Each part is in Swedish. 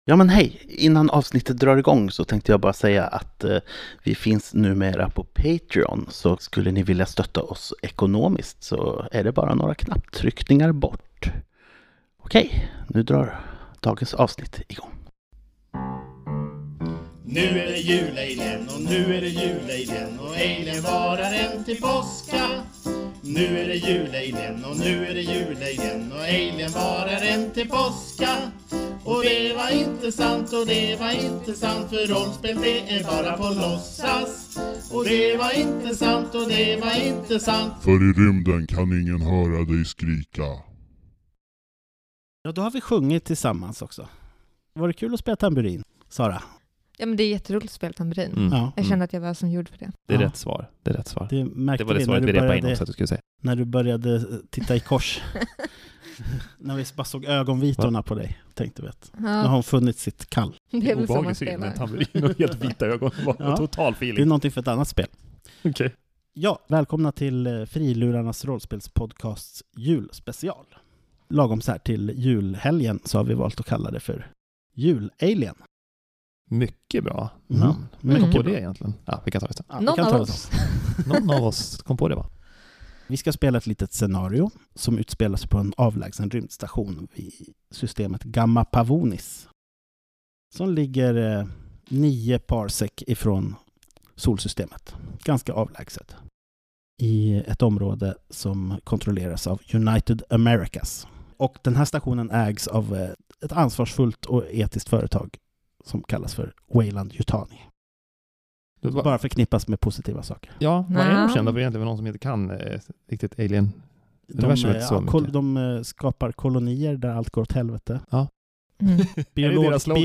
Ja men hej, innan avsnittet drar igång så tänkte jag bara säga att vi finns numera på Patreon, så skulle ni vilja stötta oss ekonomiskt så är det bara några knapptryckningar bort. Okej, nu drar dagens avsnitt igång. Nu är det julejden och nu är det julejden och ejden varar en till påska. Nu är det julejden och nu är det julejden och ejden varar en till påska. Och det var inte sant och det var inte sant, för rollspel det är bara på låtsas. Och det var inte sant och det var inte sant, för i rymden kan ingen höra dig skrika. Ja, då har vi sjungit tillsammans också. Var det kul att spela tamburin, Sara? Ja, men det är jätteroligt att spela tamburin. Ja. Jag kände att jag var som gjord för det. Det är Ja. rätt svar. Det är rätt svar. Det märkte Det var det vi svaret vi repade in också att du skulle säga. när du började titta i kors. När vi bara såg ögonvitorna på dig, tänkte vi att nu har hon funnit sitt kall. Det är väl så man Obehaglig syn med spelar. tamburin och helt vita ögon. Det var Ja. total Det är feeling. någonting för ett annat spel. Okej. Ja, välkomna till Frilurarnas rollspelspodcasts julspecial. Lagom så här till julhelgen så har vi valt att kalla det för Julalien. Mycket bra. Mm. Vem kom Mycket på bra. det egentligen? Ja, vi kan ta det sen. Ja, vi Någon kan av ta det oss. så. Någon av oss kom på det, va? Vi ska spela ett litet scenario som utspelar sig på en avlägsen rymdstation vid systemet Gamma Pavonis. Som ligger 9 parsec ifrån solsystemet. Ganska avlägset. I ett område som kontrolleras av United Americas. Och den här stationen ägs av ett ansvarsfullt och etiskt företag som kallas för Weyland-Yutani. Bara förknippas med positiva saker. Ja, vad är de Ja. kända för egentligen? Någon som inte kan riktigt Alien? Universumet så mycket. De skapar kolonier där allt går åt helvete. Mm. Är det deras slogan?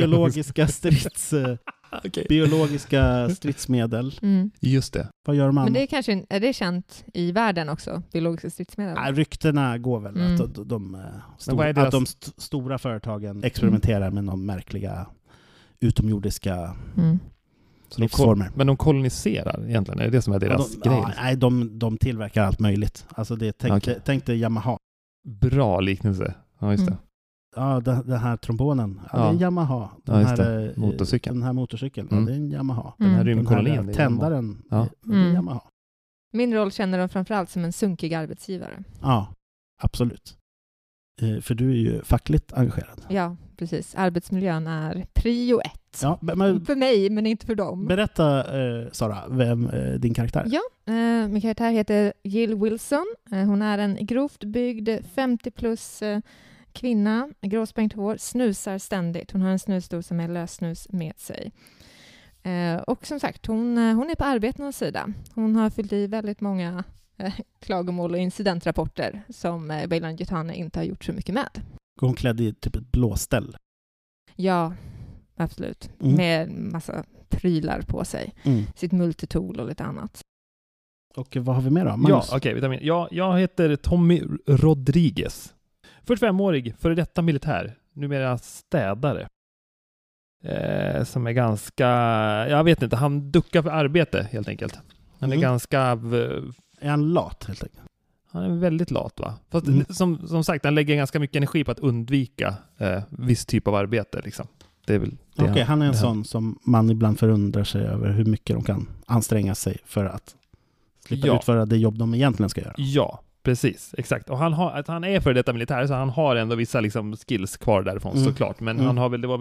biologiska stridsmedel. Mm. Just det. Vad gör man? Men det är kanske, är det känt i världen också? Biologiska stridsmedel? Nej, ryktena går väl Mm. att vad är deras- att de stora företagen experimenterar med någon märkliga utomjordiska Mm. Så livsformer. Men de koloniserar egentligen? Är det det som är deras grej? Nej, de tillverkar allt möjligt. Alltså det tänkte Yamaha. Bra liknelse. Ja, just det. Mm. Ja, den här trombonen. Ja, det är en Yamaha. Ja, just Den här motorcykeln. Mm. Ja, det är en Yamaha. Den här Mm. rymdkolonien. Den det här är tändaren. Ja. Det är en Mm. Yamaha. Min roll känner de framförallt som en sunkig arbetsgivare. Ja, absolut. För du är ju fackligt engagerad. Ja, precis. Arbetsmiljön är prio 1. Ja, men För mig, men inte för dem. berätta, Sara, vem din karaktär är. Ja, min karaktär heter Jill Wilson. Hon är en grovt byggd 50-plus kvinna, gråsprängt hår, snusar ständigt. Hon har en snusdosa med lössnus med sig. Och som sagt, hon är på arbetarnas sida. Hon har fyllt i väldigt många klagomål och incidentrapporter som Weyland-Yutani inte har gjort så mycket med. Hon klädd i typ ett blåställ. Ja, absolut. Mm. Med massa prylar på sig. Mm. Sitt multitool och lite annat. Och vad har vi mer då? Ja, Magnus? okej. Vitamin. Jag heter Tommy Rodriguez. 45-årig, före detta militär. Numera städare. Som är ganska... Jag vet inte, han duckar för arbete helt enkelt. Han är ganska... Är han lat helt enkelt? Han är väldigt lat, va? Fast som sagt, han lägger ganska mycket energi på att undvika viss typ av arbete. Liksom. Det är väl det. Okej, han är en det sån som man ibland förundrar sig över hur mycket de kan anstränga sig för att slippa utföra det jobb de egentligen ska göra. Ja, precis. Exakt. Och han är för detta militär, så han har ändå vissa liksom, skills kvar därifrån, såklart. Men han har väl, det var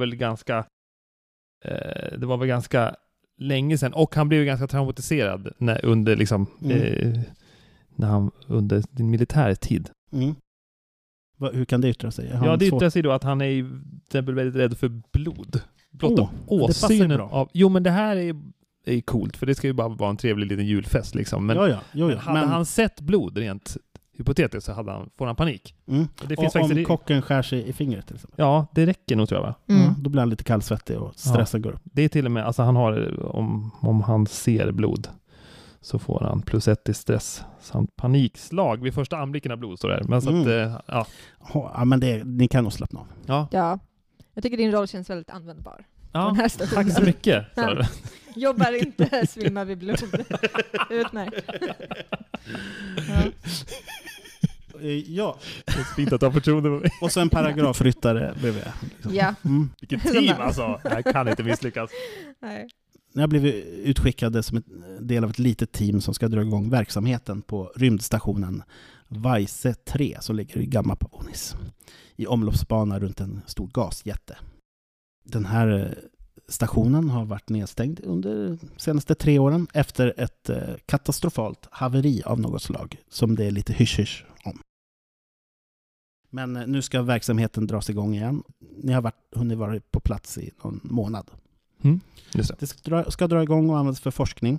väl ganska länge sedan. Och han blev ganska traumatiserad under din militärtid. Mm. Hur kan det yttra sig? Det yttrar sig då att han är väldigt rädd för blod. Blotta det passar åsynen bra. av... Jo, men det här är coolt, för det ska ju bara vara en trevlig liten julfest liksom. Men hade han sett blod rent hypotetiskt så får han panik. Mm. Det finns om kocken skär sig i fingret till exempel. Ja, det räcker nog, tror jag, va? Mm. Då blir han lite kallsvettig och stressen går upp. Det är till och med, alltså han har, om han ser blod så får han +1 i stress samt panikslag vid första anblicken av blod, så där. Men så att, Ja, men ni kan nog slappna av. Ja, jag tycker din roll känns väldigt användbar. Ja, Den här stationen. tack så mycket. Så. Jobbar inte, svimmar vid blod. Utmärkt. Ja. Ja, Det är fint att ha förtroende på mig. och så en paragrafryttare bredvid. Liksom. Ja. Mm. Vilket team alltså! Det här kan inte misslyckas. Nej. Jag har blivit utskickade som en del av ett litet team som ska dra igång verksamheten på rymdstationen Weisse 3 som ligger i Gamma Pavonis i omloppsbana runt en stor gasjätte. Den här stationen har varit nedstängd under de senaste 3 åren efter ett katastrofalt haveri av något slag som det är lite hysch-hysch om. Men nu ska verksamheten dras igång igen. Ni har hunnit vara på plats i någon månad. Just det. Det ska dra igång och användas för forskning.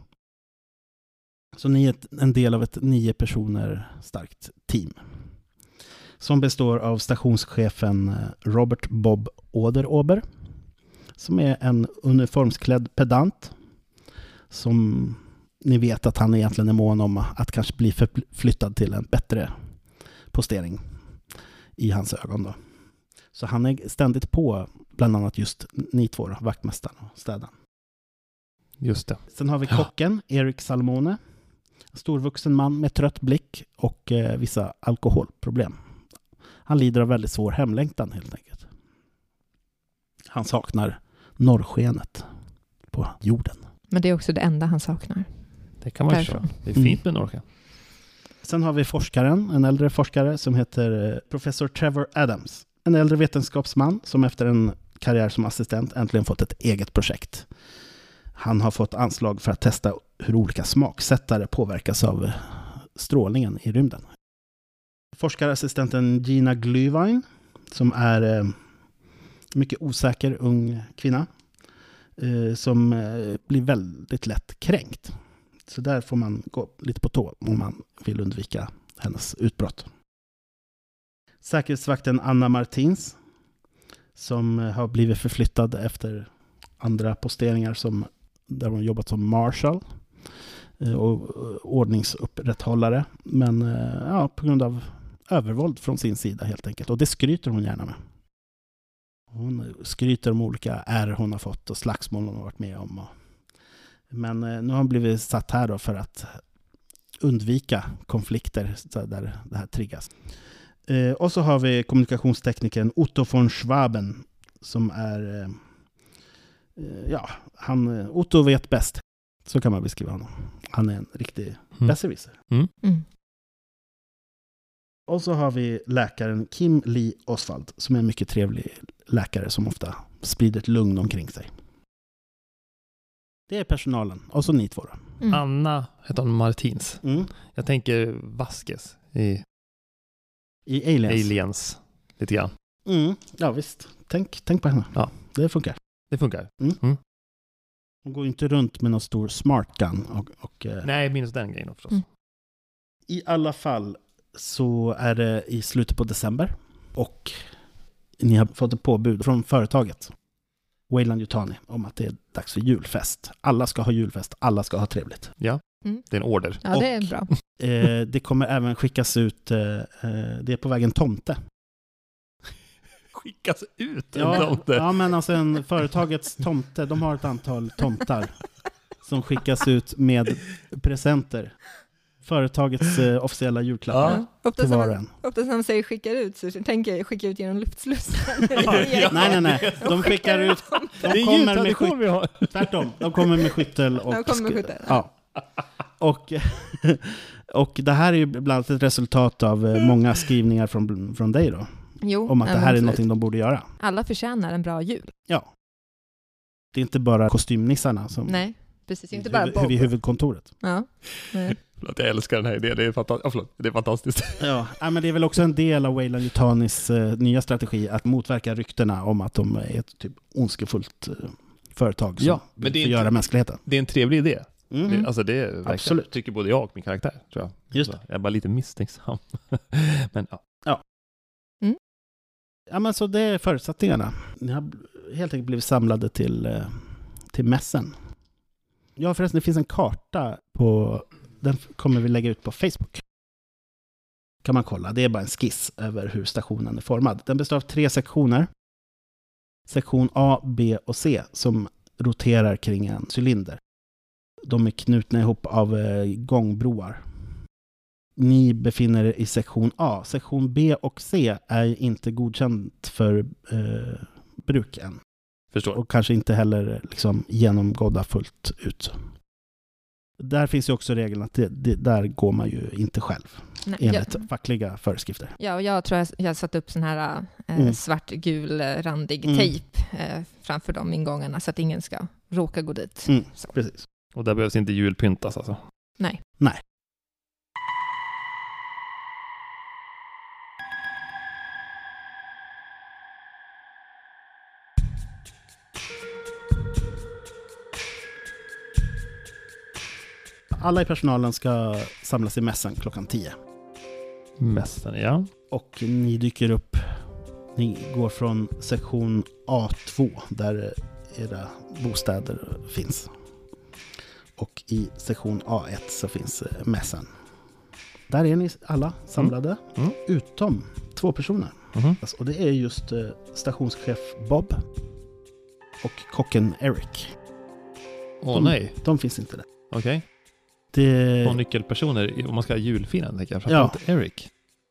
Så ni är en del av ett 9 personer starkt team. Som består av stationschefen Robert Bob Oderober. Som är en uniformsklädd pedant. Som ni vet att han egentligen är mån om att kanske bli förflyttad till en bättre postering i hans ögon då. Så han är ständigt på bland annat just ni två då, vaktmästaren och städaren. Just det. Sen har vi kocken, Erik Salmone. En storvuxen man med trött blick och vissa alkoholproblem. Han lider av väldigt svår hemlängtan helt enkelt. Han saknar norrskenet på jorden. Men det är också det enda han saknar. Det kan man ju förstå. Det är fint med norrsken. Sen har vi forskaren, en äldre forskare som heter professor Trevor Adams. En äldre vetenskapsman som efter en karriär som assistent äntligen fått ett eget projekt. Han har fått anslag för att testa hur olika smaksättare påverkas av strålningen i rymden. Forskarassistenten Gina Glühwein som är mycket osäker ung kvinna som blir väldigt lätt kränkt. Så där får man gå lite på tå om man vill undvika hennes utbrott. Säkerhetsvakten Anna Martins som har blivit förflyttad efter andra posteringar där hon jobbat som marshal och ordningsupprätthållare. Men på grund av övervåld från sin sida helt enkelt. Och det skryter hon gärna med. Hon skryter om olika ärr hon har fått och slagsmål hon har varit med om. Men nu har hon blivit satt här då för att undvika konflikter där det här triggas. Och så har vi kommunikationsteknikern Otto von Schwaben som är Otto vet bäst. Så kan man beskriva honom. Han är en riktig besserwisser. Och så har vi läkaren Kim Lee Oswald som är en mycket trevlig läkare som ofta sprider ett lugn omkring sig. Det är personalen. Och så ni två då. Anna heter hon Martins. Jag tänker Vasquez i Aliens lite grann. Ja visst. Tänk på henne. Ja. Det funkar. Det funkar. Hon går inte runt med någon stor smart gun. Nej, minns den grejen förstås. I alla fall så är det i slutet på december och ni har fått ett påbud från företaget Weyland-Yutani om att det är dags för julfest. Alla ska ha julfest, alla ska ha trevligt. Ja, det är en order. Ja, det är bra. Det kommer även skickas ut, det är på vägen tomte. Skickas ut en tomte? Ja, men alltså företagets tomte, de har ett antal tomtar som skickas ut med presenter. Företagets officiella julklappar till var och en. Ofta när de säger skickar ut så tänker jag skicka ut genom luftslussen. Nej. De skickar ut. De kommer med skyttel. Tvärtom. De kommer med skyttel. Ja. Och det här är ju bland annat ett resultat av många skrivningar från dig då. Jo, om att det här är någonting de borde göra. Alla förtjänar en bra jul. Ja. Det är inte bara kostymnissarna som... Nej, precis. Inte bara Bob. Vid huvudkontoret. Ja. Nej. Jag älskar den här idén, det är fantastiskt. Ja, men det är väl också en del av Weyland-Yutanis nya strategi att motverka ryktena om att de är ett typ ondskefullt företag som vill förgöra mänskligheten. Det är en trevlig idé. Det är verkligen, absolut. Tycker både jag och min karaktär, tror jag. Just det. Jag är bara lite misstänksam. Men ja. Ja, men så det är förutsättningarna. Ni har helt enkelt blivit samlade till mässen. Ja, förresten, det finns en karta på... Den kommer vi lägga ut på Facebook. Kan man kolla. Det är bara en skiss över hur stationen är formad. Den består av 3 sektioner. Sektion A, B och C som roterar kring en cylinder. De är knutna ihop av gångbroar. Ni befinner er i sektion A. Sektion B och C är inte godkänt för bruk än. Förstår. Och kanske inte heller liksom genomgådda fullt ut. Där finns ju också regeln att där går man ju inte själv. Nej, enligt fackliga föreskrifter. Ja, och jag tror jag satt upp sån här svartgul randig tejp framför de ingångarna så att ingen ska råka gå dit. Så. Precis. Och där behövs inte julpyntas alltså? Nej. Alla i personalen ska samlas i mässan klockan 10. Mässan, ja. Och ni dyker upp. Ni går från sektion A2 där era bostäder finns. Och i sektion A1 så finns mässan. Där är ni alla samlade. Utom 2 personer. Och det är just stationschef Bob och kocken Eric. Nej. De finns inte där. Okej. Det... Och nyckelpersoner, om man ska ha julfiran, tänker jag. Framförallt Eric.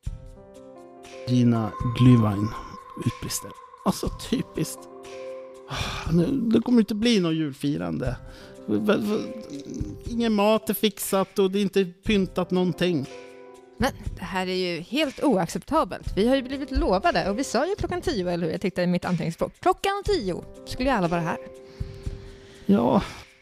Gina Glühwein utbrister. Alltså typiskt. Det kommer inte bli någon julfirande. Ingen mat är fixat och det är inte pyntat någonting. Men det här är ju helt oacceptabelt. Vi har ju blivit lovade och vi sa ju klockan 10, eller hur? Jag tittade i mitt anteckningsbok. Klockan 10 skulle ju alla vara här. Ja.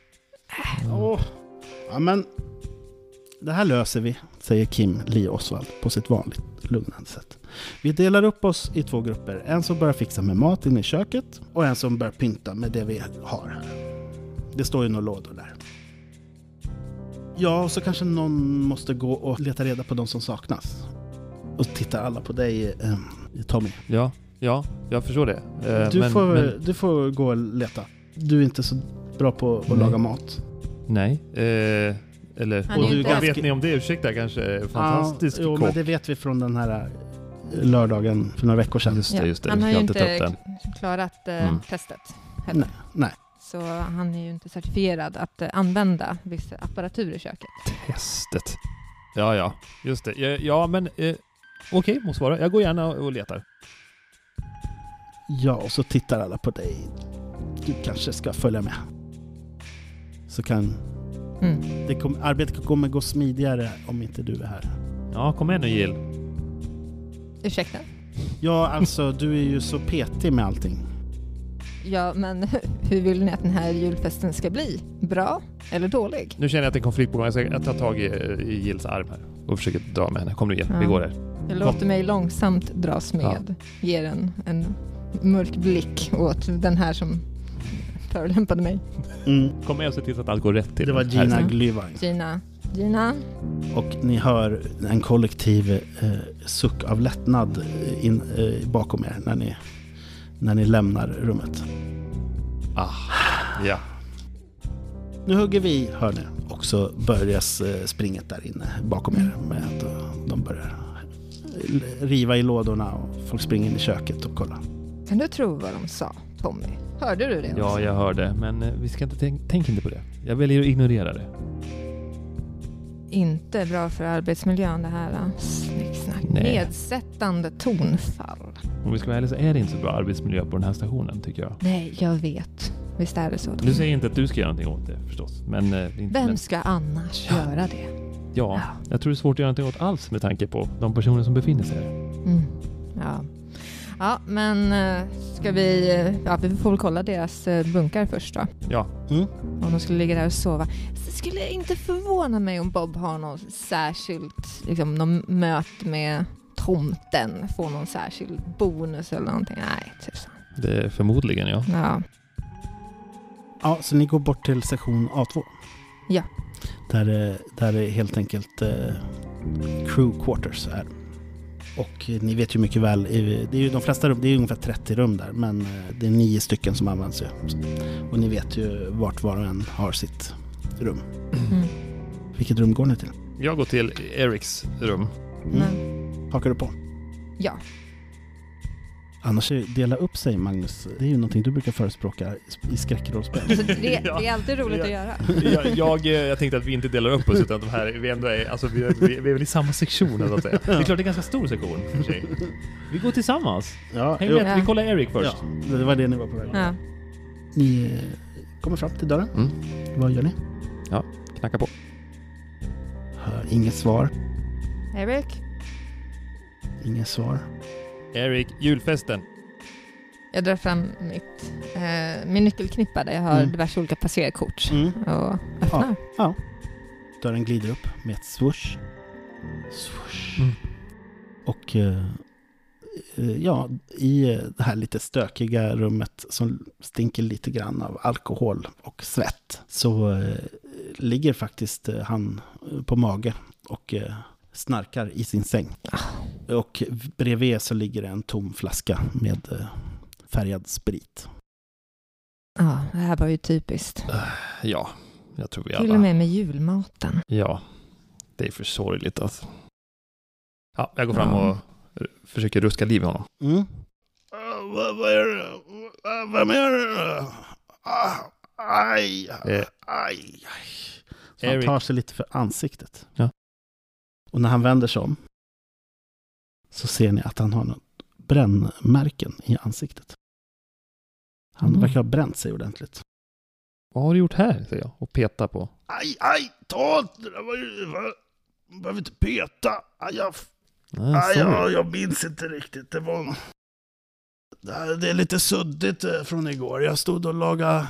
Ja, men det här löser vi, säger Kim Lee Oswald på sitt vanligt lugnande sätt. Vi delar upp oss i 2 grupper. En som börjar fixa med mat inne i köket och en som börjar pynta med det vi har här. Det står ju några lådor där. Ja, och så kanske någon måste gå och leta reda på de som saknas. Och tittar alla på dig, Tommy. Ja, jag förstår det. Du får gå och leta. Du är inte så bra på att laga mat. Nej, vet ni om det? Ursäkta, kanske fantastisk kock. men det vet vi från den här lördagen för några veckor sedan. Just det. Han har ju inte klarat testet heller. Nej. Så han är ju inte certifierad att använda viss apparatur i köket. Testet. Ja, just det. Ja, men okej, måste svara. Jag går gärna och letar. Ja, och så tittar alla på dig. Du kanske ska följa med. Så kan arbetet kommer gå smidigare om inte du är här. Ja, kom igen nu, Jill. Ursäkta? Ja, alltså du är ju så petig med allting. Ja, men hur vill ni att den här julfesten ska bli? Bra eller dålig? Nu känner jag att det är konflikt på gång. Jag tar tag i Jills arm här och försöker dra med henne. Kom nu igen, vi går här. Jag låter mig långsamt dras med. Ger en mörk blick åt den här som förolämpade mig. Kom med och se till att allt går rätt till. Det var Gina Glühwein. Gina. Och ni hör en kollektiv suck av lättnad bakom er när ni lämnar rummet. Ja. Nu hugger vi, hör ni. Och så börjas springet där inne bakom er med att de börjar riva i lådorna och folk springer in i köket och kollar. Kan du tro vad de sa, Tommy? Hörde du det? Ja, jag hörde. Men vi ska inte tänk inte på det. Jag väljer att ignorera det. Inte bra för arbetsmiljön det här. Snicksnack. Nedsättande tonfall. Om vi ska vara ärliga så är det inte så bra arbetsmiljö på den här stationen, tycker jag. Nej, jag vet. Visst är det så. Du säger inte att du ska göra någonting åt det, förstås. Vem ska annars göra det? Ja, jag tror det är svårt att göra någonting åt alls med tanke på de personer som befinner sig här. Ja, men ska vi får väl kolla deras bunkar först då. Ja. Om de skulle ligga där och sova. Så skulle jag inte förvåna mig om Bob har något särskilt, liksom någon möte med tomten, får någon särskild bonus eller någonting. Nej, tusan. Det är förmodligen, ja. Ja, så ni går bort till sektion A2. Ja. Där är helt enkelt crew quarters är. Och ni vet ju mycket väl, det är ju de flesta rum, det är ungefär 30 rum där, men det är 9 stycken som används ju. Och ni vet ju vart var och en har sitt rum. Vilket rum går ni till? Jag går till Erics rum. Hakar du på? Ja. Annars dela upp sig, Magnus. Det är ju någonting du brukar förespråka i skräckrollspel. Alltså, det är alltid roligt att göra. Jag tänkte att vi inte delar upp oss, utan de här, vi ändå är, alltså, vi är väl i samma sektion, så att säga. Det är klart det är en ganska stor sektion för sig. Vi går tillsammans. Ja, Häng med, vi kollar Eric först. Ja, det var det ni var på väg. Ja. Ni kommer fram till dörren. Vad gör ni? Ja, knacka på. Hör inget svar. Eric? Inget svar. Eric, julfesten. Jag drar fram min nyckelknippa där jag har diverse olika passerkort och öppnar. Ja. Dörren glider upp med ett swoosh. Swoosh. Och i det här lite stökiga rummet som stinker lite grann av alkohol och svett, så ligger faktiskt han på mage och snarkar i sin säng. Och bredvid så ligger en tom flaska med färgad sprit. Ja, det här var ju typiskt. Ja, jag tror vi alla. Till och med julmaten. Ja, det är för sorgligt alltså. Ja, jag går fram och försöker ruska liv i honom. Vad är det? Vem är det? Aj. Så han tar sig lite för ansiktet. Ja. Och när han vänder sig om så ser ni att han har något brännmärken i ansiktet. Han verkar ha bränt sig ordentligt. Vad har du gjort här, säger jag, och petar på. Aj, ta det där. Behöver inte peta. Jag minns inte riktigt. Det är lite suddigt från igår. Jag stod och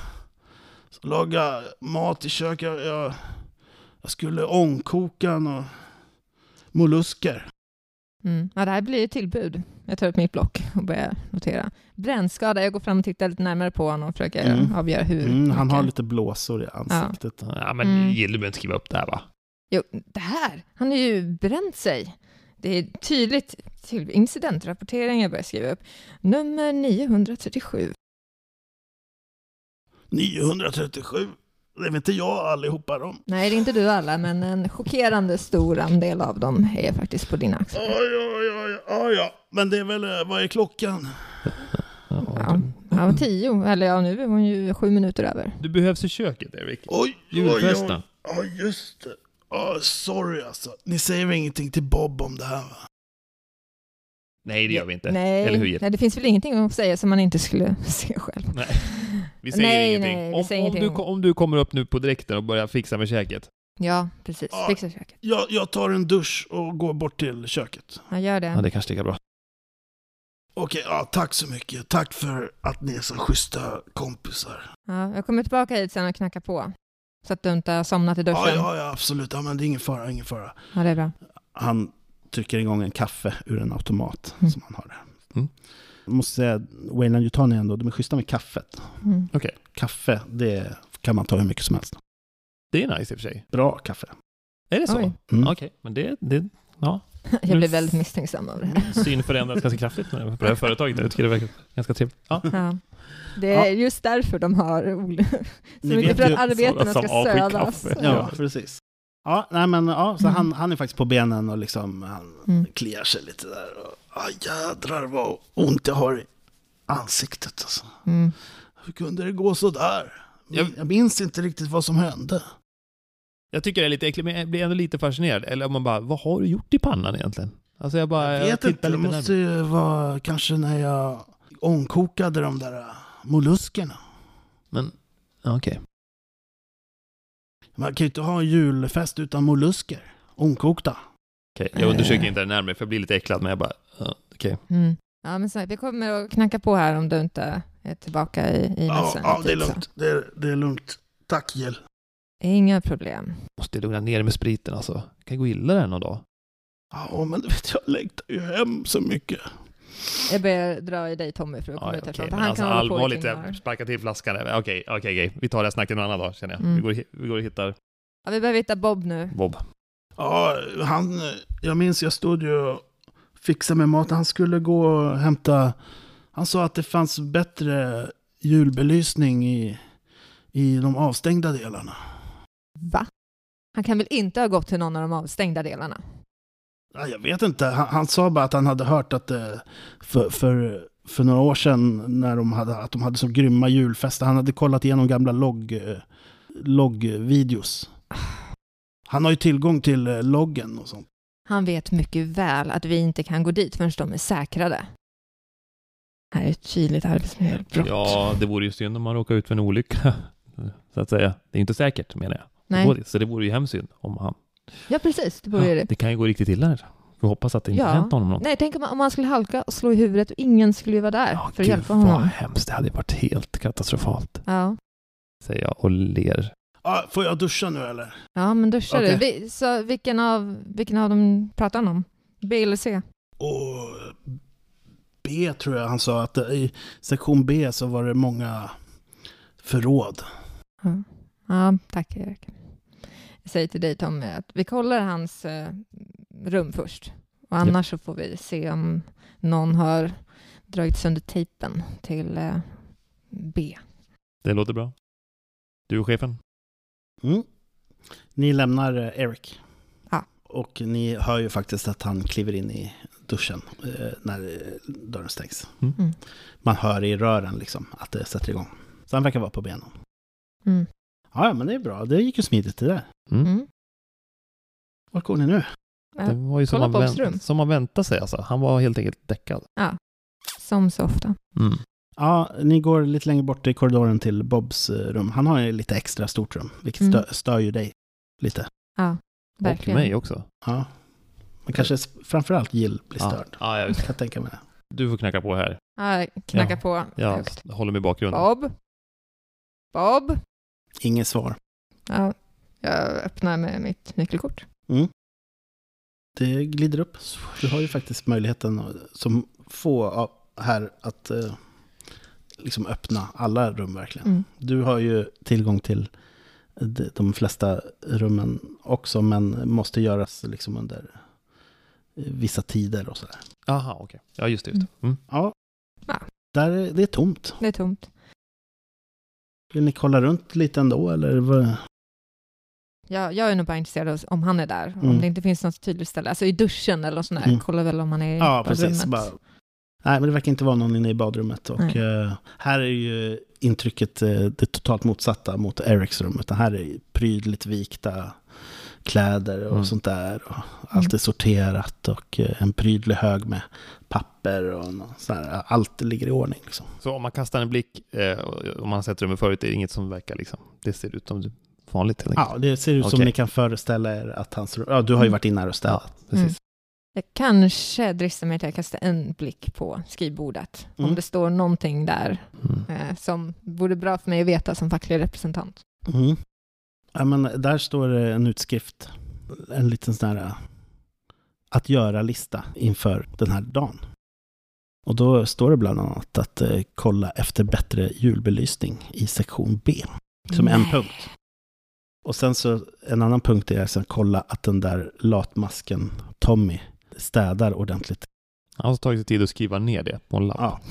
laga mat i köket. Jag skulle ångkoka och mollusker. Ja, det här blir ett tillbud. Jag tar upp mitt block och börjar notera. Brännskada, jag går fram och tittar lite närmare på honom och försöker avgöra hur. Han har lite blåsor i ansiktet. Ja, men Jill, du behöver inte skriva upp det här, va? Jo, det här. Han har ju bränt sig. Det är tydligt till incidentrapportering jag börjar skriva upp. Nummer 937. 937? Det vet inte jag allihopa dem. Nej, det är inte du alla, men en chockerande stor andel av dem är faktiskt på din axel. Ja. Men det är väl, vad är klockan? Ja, 10. Eller nu är hon ju 7 minuter över. Du behövs i köket, Erik. Julfesten. Ja, just det. Sorry alltså. Ni säger väl ingenting till Bob om det här, va? Nej, det gör vi inte. Nej, eller hur? Nej, det finns väl ingenting att säga som man inte skulle se själv. Nej, vi säger ingenting. Om du kommer upp nu på direkten och börjar fixa med käket. Ja, precis. Fixa köket. Jag tar en dusch och går bort till köket. Jag gör det. Ja, det kanske är bra. Okej, tack så mycket. Tack för att ni är så schyssta kompisar. Ja, jag kommer tillbaka hit sen och knackar på. Så att du inte har somnat i duschen. Ja, absolut. Ja, men det är ingen fara. Ja, det är bra. Han trycker igång en kaffe ur en automat som han har där. Jag måste säga, Wayland Yutani ändå, de är schyssta med kaffet. Okej. Kaffe, det kan man ta hur mycket som helst. Det är nice i och för sig. Bra kaffe. Är det så? Okej, men det ja. Jag blir väldigt misstänksam av det här. Syn förändras ganska kraftigt på det här företaget. Jag tycker det verkar ganska trevligt. Ja. Det är just därför de har så mycket för att arbetarna ska södas. Ja, precis. Ja, nej men så han är faktiskt på benen och liksom han kliar sig lite där och jädrar vad ont jag har i ansiktet alltså. Hur kunde det gå så där? Jag minns inte riktigt vad som hände. Jag tycker det är lite äckligt, men jag blir ändå lite fascinerad. Eller om man bara, vad har du gjort i pannan egentligen? Alltså jag vet inte, det måste ju vara kanske när jag ångkokade de där molluskerna. Men, okej. Man kan ju inte ha en julfest utan mollusker. Ångkokta. Okej, jag undersöker inte det närmare för jag blir lite äcklad, men jag bara, okej. Ja, men så vi kommer att knacka på här om du inte är tillbaka i mässan. Ja, det är lugnt. Det är lugnt. Tack, Jill. Inga problem. Måste lugna ner med spriten alltså. Det kan gå illa där någon dag. Ja, men du vet, jag längtar ju hem så mycket. Jag börjar dra i dig, Tommy, för att komma ut härifrån. Men han alltså, allvarligt, sparka till flaskan. Okej. Vi tar det här snacket någon annan dag, känner jag. Vi går och hittar... Ja, vi behöver hitta Bob nu. Bob. Ja, jag minns jag stod ju och fixade med mat. Han skulle gå och hämta... Han sa att det fanns bättre julbelysning i de avstängda delarna. Va? Han kan väl inte ha gått till någon av de avstängda delarna? Ja, jag vet inte. Han sa bara att han hade hört att för för några år sedan när de hade så grymma julfester. Han hade kollat igenom gamla loggvideos. Han har ju tillgång till loggen och sånt. Han vet mycket väl att vi inte kan gå dit förrän de är säkrade. Det här är ett tydligt arbetsmiljöbrott. Ja, det vore ju synd om man råkar ut för en olycka. Så att säga. Det är inte säkert, menar jag. Nej. Så det vore ju hemsynd om han... Ja, precis. Det vore det. Det kan ju gå riktigt illa här. Vi hoppas att det inte hänt honom något. Nej, tänk om man skulle halka och slå i huvudet och ingen skulle vara där för att hjälpa honom. Vad hemskt. Det hade varit helt katastrofalt. Ja. Säger jag och ler. Får jag duscha nu eller? Ja, men duschar Okay. du. Så vilken av dem pratar han om? B eller C? Och B tror jag han sa att i sektion B så var det många förråd. Ja, tack Erik. Jag säger till dig Tommy att vi kollar hans rum först. Och annars så får vi se om någon har dragit sönder tejpen till B. Det låter bra. Du är chefen. Ni lämnar Eric. Ja. Och ni hör ju faktiskt att han kliver in i duschen när dörren stängs. Man hör i rören liksom att det sätter igång. Så han verkar vara på benen. Ja, men det är bra. Det gick ju smidigt det där. Vart går ni nu? Det var ju som man väntade sig. Alltså. Han var helt enkelt däckad. Ja, som så ofta. Ja, ni går lite längre bort i korridoren till Bobs rum. Han har ju lite extra stort rum, vilket stör ju dig lite. Ja, verkligen. Och mig också. Ja, men kanske framförallt Jill blir störd. Ja, jag kan tänka mig det. Du får knacka på här. Ja, knacka på. Jag håller mig i bakgrunden. Bob? Inget svar. Ja, jag öppnar med mitt nyckelkort. Det glider upp. Du har ju faktiskt möjligheten som få här att liksom öppna alla rum verkligen. Du har ju tillgång till de flesta rummen också, men måste göras liksom under vissa tider och sådär. Aha, okej. Ja, just det. Ja. Det är tomt. Det är tomt. Vill ni kolla runt lite ändå, eller vad? Ja, jag är nog bara intresserad av om han är där. Om det inte finns något tydligt ställe. Alltså i duschen eller något sånt där. Kolla väl om han är i badrummet. Precis. Nej, men det verkar inte vara någon inne i badrummet. Och här är ju intrycket det totalt motsatta mot Erics rum. Utan här är prydligt vikta kläder och sånt där. Och allt är sorterat och en prydlig hög med papper och sådär. Allt ligger i ordning. Liksom. Så om man kastar en blick, om man sett rummet förut, är det inget som verkar liksom. Det ser ut som vanligt. Helt enkelt. Ja, det ser ut som ni kan föreställa er att hans rum... Ja, du har ju varit inne här och städat. Ja, precis. Jag kanske dristar mig till att kasta en blick på skrivbordet. Om det står någonting där som vore bra för mig att veta som facklig representant. Ja, men där står det en utskrift. En liten sån här att göra-lista inför den här dagen. Och då står det bland annat att kolla efter bättre julbelysning i sektion B. Som en punkt. Och sen så en annan punkt är att kolla att den där latmasken Tommy städar ordentligt. Han har tagit sig tid att skriva ner det på en lapp. Ja.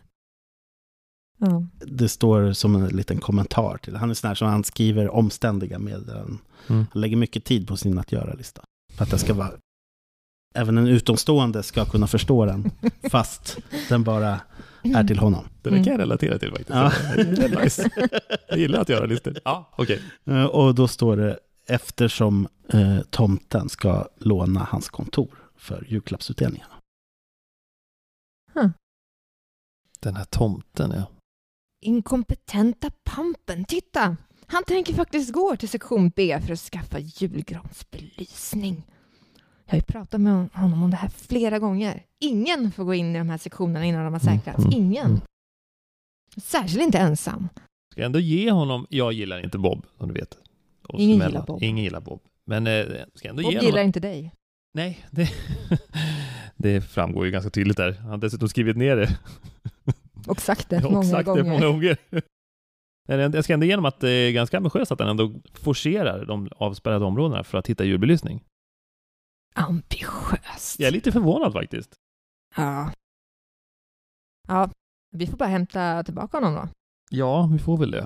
Ja. Det står som en liten kommentar till. Han är sån här som han skriver omständiga meddelanden. Han lägger mycket tid på sin att göra-lista. För att det ska vara... Även en utomstående ska kunna förstå den. Fast den bara är till honom. Det där kan jag relatera till faktiskt. Ja. Det är nice. Jag gillar att göra listor. Ja, okej. Och då står det eftersom tomten ska låna hans kontor för julklappsutdelningen. Den här tomten, ja. Inkompetenta pampen. Titta! Han tänker faktiskt gå till sektion B för att skaffa julgransbelysning. Jag har ju pratat med honom om det här flera gånger. Ingen får gå in i de här sektionerna innan de har säkrats. Ingen. Särskilt inte ensam. Ska jag ändå ge honom... Jag gillar inte Bob, som du vet. Ingen gillar Bob. Ingen gillar Bob. Men ska jag ändå Bob ge gillar honom... inte dig. Nej, det framgår ju ganska tydligt där. Han har dessutom skrivit ner det. Och sagt det många gånger. Jag ska ändå ge honom att det är ganska ambitiöst att han ändå forcerar de avspärrade områdena för att hitta julbelysning. Ambitiöst. Jag är lite förvånad faktiskt. Ja. Ja, vi får bara hämta tillbaka honom då. Ja, vi får väl det.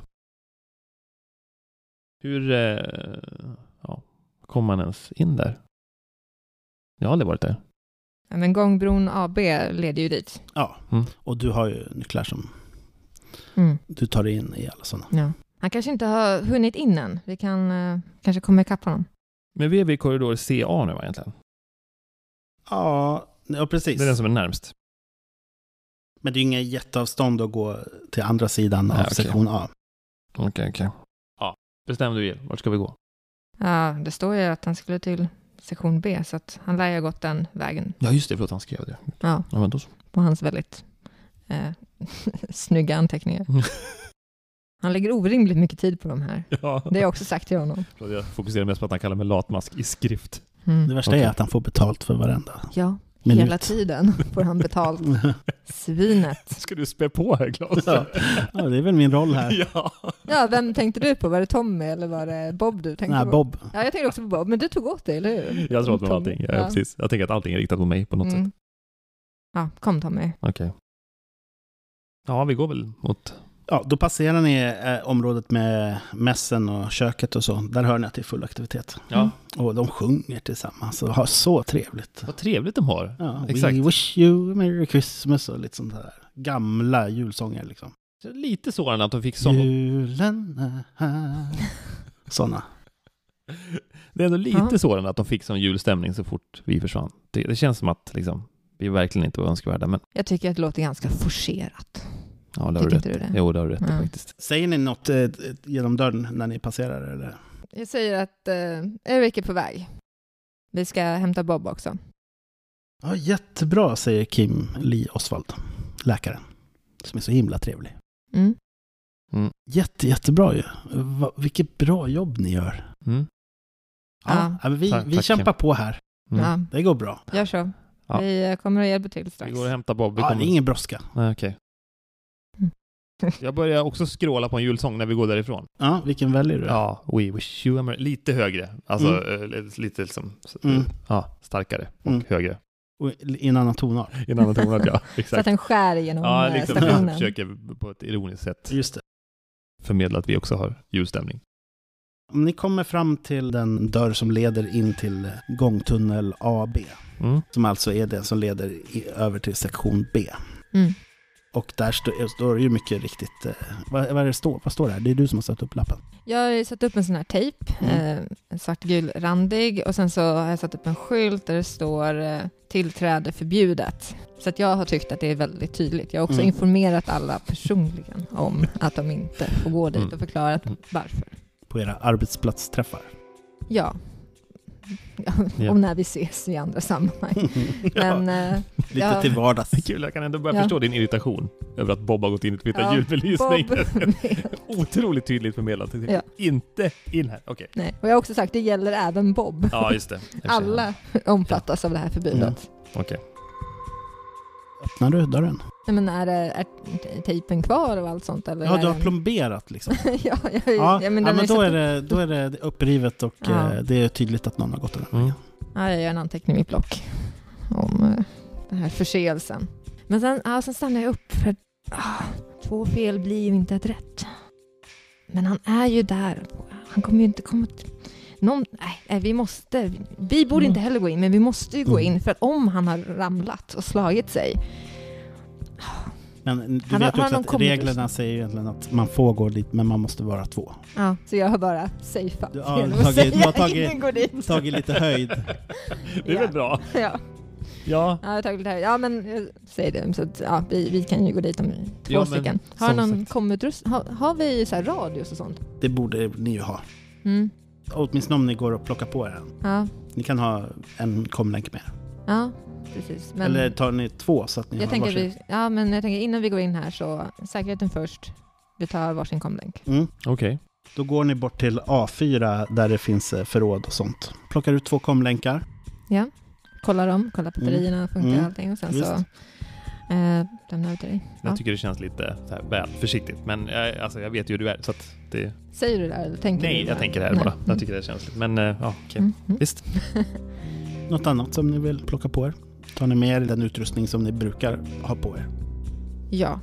Hur kommer man ens in där? Jag har aldrig varit där. Men Gångbron AB leder ju dit. Ja, och du har ju nycklar som du tar in i alla sådana. Ja. Han kanske inte har hunnit in än. Vi kan kanske komma ikapp honom. Men vi är vid korridor CA nu, va, egentligen? Ja, precis. Det är den som är närmst. Men det är ju inga jätteavstånd att gå till andra sidan av sektion A. Okej. Ja, bestäm du Jill. Vart ska vi gå? Ja, det står ju att han skulle till sektion B, så att han lär ju ha gått den vägen. Ja, just det. Förlåt, han skrev det. Ja, men då så. på hans väldigt snygga anteckningar. Han lägger orimligt mycket tid på de här. Ja. Det har jag också sagt till honom. Jag fokuserar mest på att han kallar mig latmask i skrift. Det värsta är att han får betalt för varenda minut. Hela tiden får han betalt. Svinet. Ska du spä på här, Claes? Ja, det är väl min roll här. Ja, vem tänkte du på? Var det Tommy eller var det Bob du tänkte på? Bob. Ja, jag tänkte också på Bob, men du tog åt det, eller hur? Jag tror att det var allting. Ja, precis. Jag tänker att allting är riktat på mig på något sätt. Ja, kom Tommy. Okej. Ja, vi går väl mot... Ja, då passerar ni området med mässen och köket och så. Där hör ni att det är full aktivitet. Ja. Och de sjunger tillsammans och har så trevligt. Vad trevligt de har. Ja, exakt. We wish you a Merry Christmas och lite sånt där. Gamla julsånger liksom. Så lite sådana att de fick sån... Julen är här. Såna. Det är ändå lite sådana att de fick sån julstämning så fort vi försvann. Det känns som att liksom, vi verkligen inte var önskvärda. Men... Jag tycker att det låter ganska forcerat. Ja, det har du rätt. Jo, det har du rätt faktiskt. Säger ni något genom dörren när ni passerar? Eller? Jag säger att Erik är på väg. Vi ska hämta Bob också. Ja, jättebra, säger Kim Lee Oswald, läkaren. Som är så himla trevlig. Jättebra ju. Vilket bra jobb ni gör. Ja, men vi kämpar på här. Ja. Det går bra. Gör så. Ja. Vi kommer att hjälpa till strax. Vi går och hämtar Bob. Det är ingen brådska. Nej, okej. Jag börjar också scrolla på en julsång när vi går därifrån. Ja, vilken väljer du? Ja, We Wish You a Merry... Lite högre. Alltså lite liksom... starkare och högre. Och i en annan tonart. I en annan tonart, ja. Exakt. Så att den skär igenom liksom, stationen. Jag försöker på ett ironiskt sätt Just det. Förmedla att vi också har julstämning. Om ni kommer fram till den dörr som leder in till gångtunnel AB. Som alltså är den som leder över till sektion B. Och där står det ju mycket riktigt... vad är det står? Vad står det här? Det är du som har satt upp lappen. Jag har satt upp en sån här tejp. En svartgul randig. Och sen så har jag satt upp en skylt där det står tillträde förbjudet. Så att jag har tyckt att det är väldigt tydligt. Jag har också informerat alla personligen om att de inte får gå dit och förklarat varför. På era arbetsplatsträffar? Ja. Om när vi ses i andra sammanhang. Men, lite till vardags. Kul, jag kan ändå börja förstå din irritation över att Bob har gått in och twittrat julbelysning. Otroligt tydligt förmedlat. Inte in här. Okay. Nej. Och jag har också sagt, det gäller även Bob. Ja, just det. Alla omfattas av det här förbudet. Okej. Öppnar du dörren? Nej, men är tejpen kvar och allt sånt? Eller ja, du har plomberat liksom. men då är det upprivet och det är tydligt att någon har gått den här vägen. Ja, jag gör en anteckning i mitt block om den här förseelsen. Men sen stannar jag upp för 2 fel blir ju inte ett rätt. Men han är ju där. Han kommer ju inte komma till... Vi borde inte heller gå in, men vi måste ju gå in för att om han har ramlat och slagit sig. Men du vet också att reglerna säger egentligen att man får gå dit, men man måste vara 2. Ja, så jag har bara safeat. Du har tagit lite höjd. Det är väl bra? Ja. Ja, jag har tagit lite höjd. Ja, men jag säger det. Så att, vi kan ju gå dit om 2 stycken. Har någon komutrustning? Har vi så här radios och sånt? Det borde ni ju ha. Åtminstone om ni går och plockar på er. Ja. Ni kan ha en komlänk med. Ja, precis. Men eller tar ni 2 så att ni har varsin? Men jag tänker innan vi går in här så säkerheten först. Vi tar varsin komlänk. Okej. Då går ni bort till A4 där det finns förråd och sånt. Plockar ut 2 komlänkar. Ja. Kolla batterierna, funkar allting och sen så lämnar jag till dig. Jag tycker det känns lite så här väl försiktigt, men jag vet ju hur du är så att det... Säger du det eller tänker Nej, du jag tänker det här bara. Jag tycker det är känsligt, men okej. Visst. Något annat som ni vill plocka på er? Tar ni med er den utrustning som ni brukar ha på er? Ja.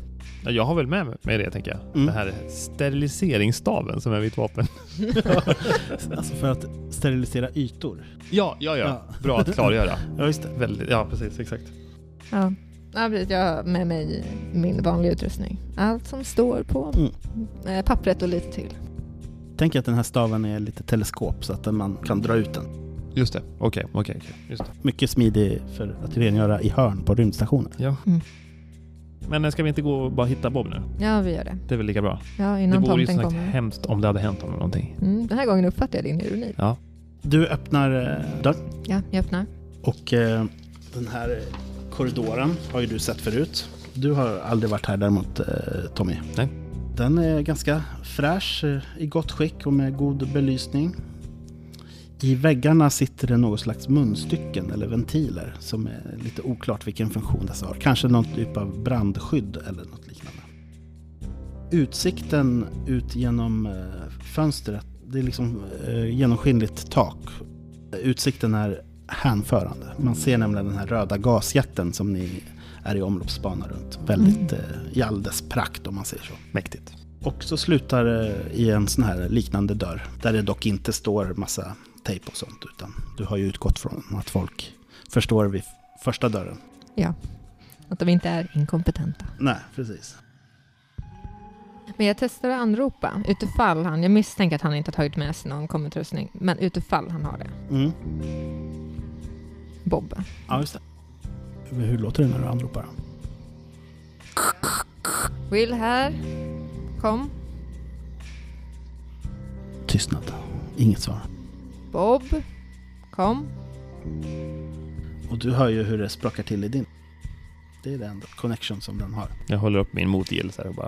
Ja, jag har väl med mig det, tänker jag. Mm. Det här steriliseringsstaven som är mitt vapen. Alltså för att sterilisera ytor. Ja. Bra att klargöra. Ja, just det. Väldigt, ja, precis, exakt. Ja. Jag har med mig min vanliga utrustning. Allt som står på pappret och lite till. Tänk att den här staven är lite teleskop så att man kan dra ut den. Just det. Okej. Just det. Mycket smidig för att rengöra i hörn på rymdstationen. Ja. Mm. Men ska vi inte gå och bara hitta Bob nu? Ja, vi gör det. Det är väl lika bra. Ja, Det innan vore ju tomten så kommer. hemskt om det hade hänt honom någonting. Den här gången uppfattar jag din ironi. Ja. Du öppnar dörren Ja, jag öppnar. och den här korridoren har ju du sett förut. Du har aldrig varit här däremot, Tommy. Nej. Den är ganska fräsch, i gott skick och med god belysning. I väggarna sitter det något slags munstycken eller ventiler som är lite oklart vilken funktion det har. Kanske någon typ av brandskydd eller något liknande. Utsikten ut genom fönstret, det är liksom genomskinligt tak. Utsikten är hänförande. Man ser nämligen den här röda gasjätten som ni är i omloppsbana runt. Väldigt i all dess prakt om man säger så. Mäktigt. Och så slutar det i en sån här liknande dörr. Där det dock inte står massa tejp och sånt. Utan du har ju utgått från att folk förstår vid första dörren. Ja, att de inte är inkompetenta. Nej, precis. Men jag testar att anropa utifall jag misstänker att han inte har tagit med sig någon kommentrustning. Men utifall han har det. Mm. Bob. Ja, just det. Hur låter det när du anropar? Will här. Kom. Tystnad. Inget svar. Bob. Kom. Och du hör ju hur det sprakar till i din. Det är den enda connection som den har. Jag håller upp min motgill så här och bara...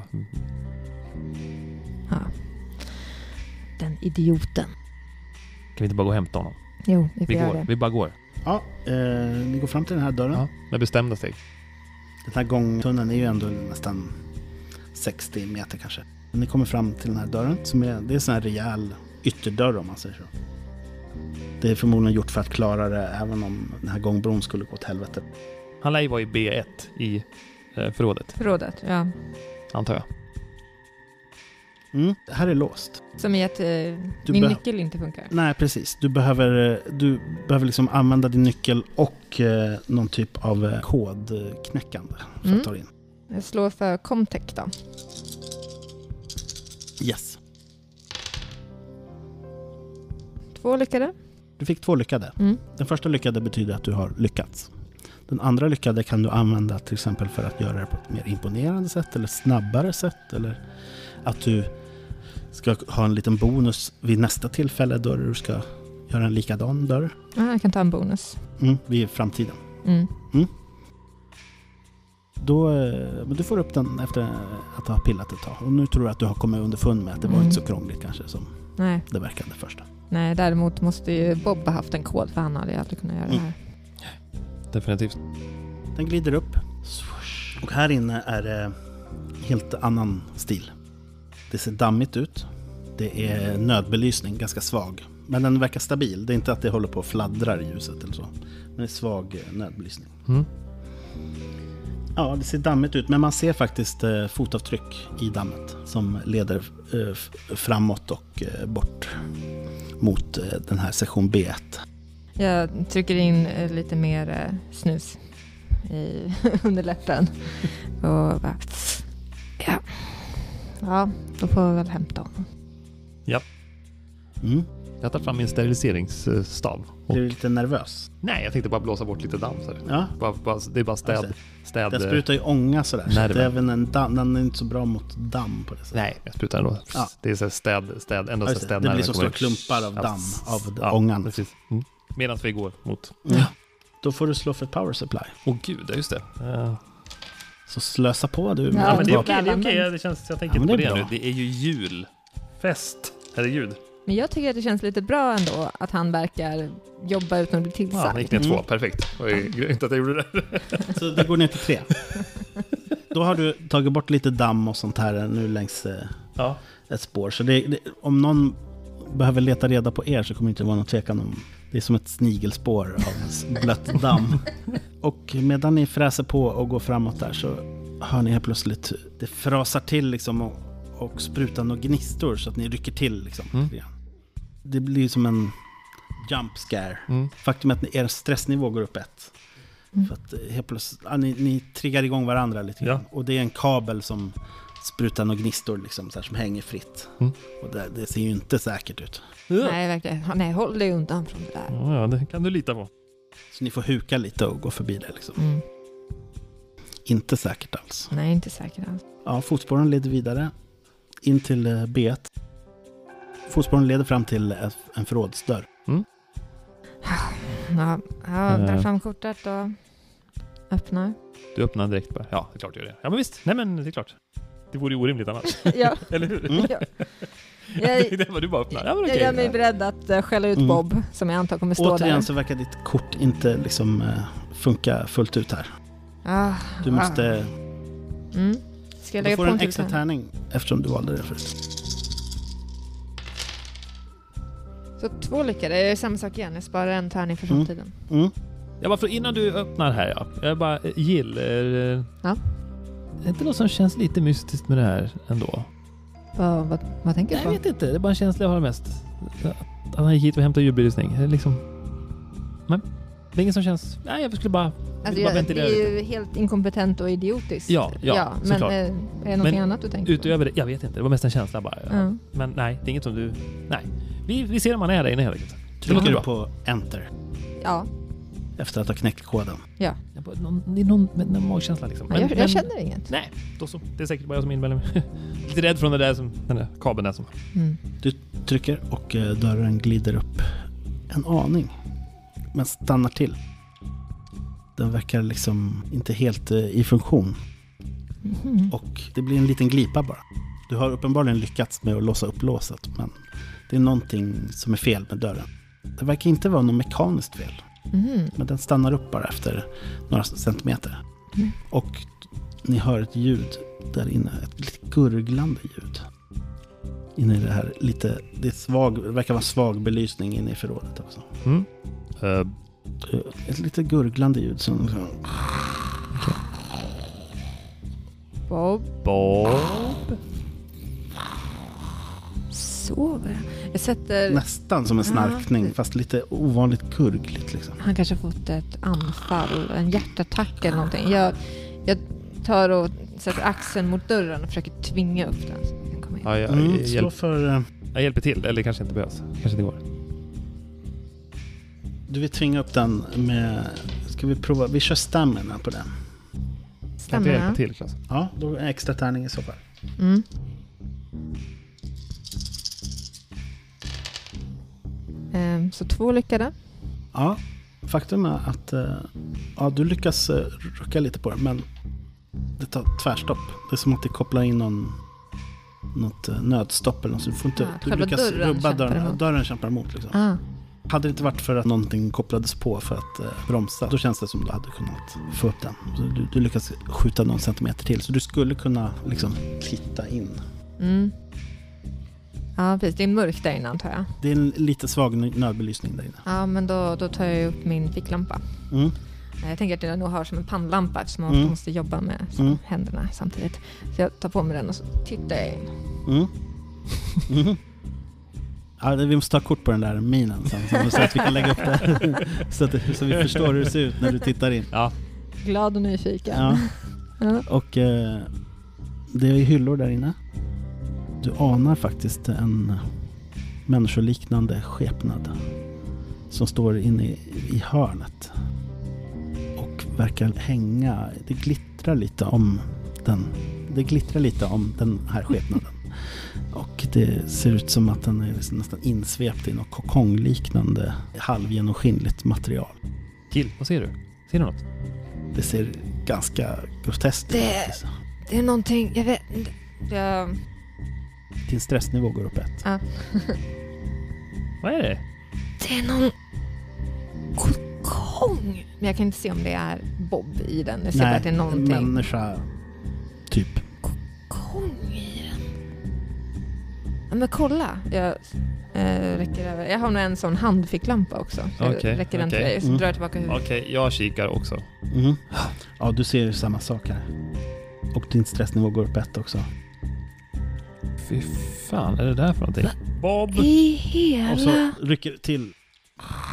Ja. Den idioten. Kan vi inte bara gå och hämta honom? Jo, vi får Vi göra går. det. Vi bara går. Ja, ni går fram till den här dörren. Ja, med bestämda steg. Den här gångtunneln är ju ändå nästan 60 meter kanske. Ni kommer fram till den här dörren som är en sån här rejäl ytterdörr om man säger så. Det är förmodligen gjort för att klara det även om den här gångbron skulle gå åt helvete. Han lär ju vara i B1 i förrådet, Förrådet, ja. antar jag. Här är låst. Som i att min beh- nyckel inte funkar. Nej, precis. Du behöver liksom använda din nyckel och någon typ av kodknäckande för att ta dig in. Jag slår för Comtech då. Yes. 2 lyckade. Du fick 2 lyckade. Den första lyckade betyder att du har lyckats. Den andra lyckade kan du använda till exempel för att göra det på ett mer imponerande sätt eller snabbare sätt. Eller att du ska ha en liten bonus vid nästa tillfälle då du ska göra en likadan dörr. Ja, jag kan ta en bonus. Vid framtiden. Mm. Men du får upp den efter att ha pillat ett tag. Och nu tror jag att du har kommit underfund med att det var inte så krångligt kanske som Nej. det verkade först. Nej, däremot måste ju Bob ha haft en kod för han hade ju aldrig kunnat göra det här. Definitivt. Den glider upp. Och här inne är det helt annan stil. Det ser dammigt ut. Det är nödbelysning, ganska svag. Men den verkar stabil. Det är inte att det håller på att fladdra i ljuset eller så. Men det är svag nödbelysning. Ja, det ser dammigt ut. Men man ser faktiskt fotavtryck i dammet som leder framåt och bort mot den här sektion B1. Jag trycker in lite mer snus i underläppen. Och bara... Ja, då får vi väl hämta honom. Ja. Jag tar fram min steriliseringsstav. Blir du lite nervös? Nej, jag tänkte bara blåsa bort lite damm. Så här. Ja. Det är bara städ. Den sprutar ju ånga sådär. Så Nerven. det är även den är inte så bra mot damm på det sättet. Nej, jag sprutar ändå. Ja. Det är så här städ. Ändå Ja, så här det blir så stora klumpar av damm av ångan. Precis. Medan vi går mot... Då får du slå för ett power supply. Gud, just det. Så slösa på du. Ja, Ja, men det är okej. okej. Det känns, jag tänker Ja, inte men på det det är nu. bra. Det är ju julfest. Herregud. Men jag tycker att det känns lite bra ändå att han verkar jobba utan att bli Ja, tillsagd. han gick ner 2. Perfekt. Jag är inte att jag gjorde det. Så det går ner till 3. Då har du tagit bort lite damm och sånt här nu längs ett spår. Så om någon behöver leta reda på er så kommer det inte vara någon tvekan om. Det är som ett snigelspår av blött damm. Och medan ni fräser på och går framåt där så hör ni helt plötsligt det frasar till liksom och sprutar några gnistor så att ni rycker till liksom. Det blir som en jump scare. Faktum är att er stressnivå går upp 1. För att helt plötsligt ni triggar igång varandra lite grann. Och det är en kabel som sprutar några gnistor liksom, så här, som hänger fritt. Och det ser ju inte säkert ut. Nej, verkligen. Nej, håll dig undan från det där. Ja, det kan du lita på. Så ni får huka lite och gå förbi det liksom. Inte säkert alls. Nej, inte säkert alls. Ja, fotspåren leder vidare in till B1. Fotspåren leder fram till en förrådsdörr. Ja, drar fram kortet och öppnar. Du öppnar direkt bara. Ja, det är klart du gör det. Ja, men visst. Nej, men det är klart. Det vore ju orimligt annars. Ja. Eller hur? Ja. Det var du bara öppnar. Ja, men jag gör mig beredd att skälla ut Bob, som jag antar kommer stå där. Återigen så verkar ditt kort inte liksom funka fullt ut här. Du måste... Ska jag du lägga får på en extra tärning eftersom du valde det förut. Så 2 lyckade. Det är samma sak igen. Jag sparar en tärning för framtiden. Ja, varför innan du öppnar här, ja. Jag bara gillar... Ja. Det är inte något som känns lite mystiskt med det här ändå. Vad tänker du på? Jag vet inte. Det är bara en känsla jag har mest. Att han gick hit och hämtade julbelysning. Liksom... Men det är ingen som känns... Nej, jag skulle bara... Alltså, det är ju helt inkompetent och idiotiskt. Ja, men såklart. Är det någonting annat du tänker på? Utöver det, jag vet inte. Det var mest en känsla bara. Men nej, det är inget som du... Nej. Vi ser om man är där inne helt enkelt. Trycker du på enter? Ja. Efter att ha knäckt koden? Ja. Det är någon magkänsla liksom. Men jag känner inget. Nej, då så. Det är säkert bara jag som inväller mig. Lite rädd från det där som... Den där kabeln där som... Du trycker och dörren glider upp en aning. Men stannar till. Den verkar liksom inte helt i funktion. Och det blir en liten glipa bara. Du har uppenbarligen lyckats med att låsa upp låset, men det är någonting som är fel med dörren. Det verkar inte vara något mekaniskt fel. Men den stannar upp bara efter några centimeter. Och ni hör ett ljud där inne. Ett lite gurglande ljud. Inne i det här lite... Det verkar vara svag belysning inne i förrådet också. Ett lite gurglande ljud som... Bob. Sover. Jag sätter... Nästan som en snarkning, fast lite ovanligt gurgligt liksom. Han kanske har fått ett anfall, en hjärtattack eller någonting. Jag tar och sätter axeln mot dörren och försöker tvinga upp den. Så jag kan komma in. Jag hjälper till, eller kanske inte behövs. Kanske inte går. Du vill tvinga upp den med... Ska vi prova? Vi kör stamina på den. Kan du hjälpa till, Klas? Ja, då är extra tärning i så fall. Så 2 lyckade. Ja, faktum är att du lyckas rucka lite på det, men det tar tvärstopp. Det är som att det kopplar in något nödstopp eller något. Så du får inte, du lyckas rubba dörren. Dörren kämpar emot liksom. Hade det inte varit för att någonting kopplades på för att bromsa, då känns det som du hade kunnat få upp den. Så du lyckas skjuta någon centimeter till. Så du skulle kunna liksom titta in. Ja, precis. Det är mörkt där inne, antar jag. Det är en lite svag nödbelysning där inne. Ja, men då tar jag upp min ficklampa. Jag tänker att jag nog har som en pannlampa eftersom man måste jobba med händerna samtidigt. Så jag tar på mig den och så tittar jag in. Ja, vi måste ta kort på den där minen sen, så att vi kan lägga upp det så vi förstår hur det ser ut när du tittar in. Ja. Glad och nyfiken. Ja. Och det är hyllor där inne. Du anar faktiskt en människoliknande skepnad som står inne i hörnet och verkar hänga. Det glittrar lite om den här skepnaden. Och det ser ut som att den är nästan insvept i något kokongliknande halvgenomskinligt material. Kill, vad ser du? Ser du något? Det ser ganska groteskt ut. Det är någonting, jag vet inte. Din stressnivå går upp 1. Ja. Vad är det? Det är någon kokong. Men jag kan inte se om det är Bob i den. Jag ser bara att det är någonting. En människa typ. Kokong i den. Ja, men kolla. Jag räcker över. Jag har nog en sån handficklampa också. Okej, räcker den till dig. Så drar jag tillbaka huvudet. Okej, jag kikar också. Ja, du ser samma sak här. Och din stressnivå går upp 1 också. Fy fan, är det där för någonting? Bob! I hela... Och så rycker det till.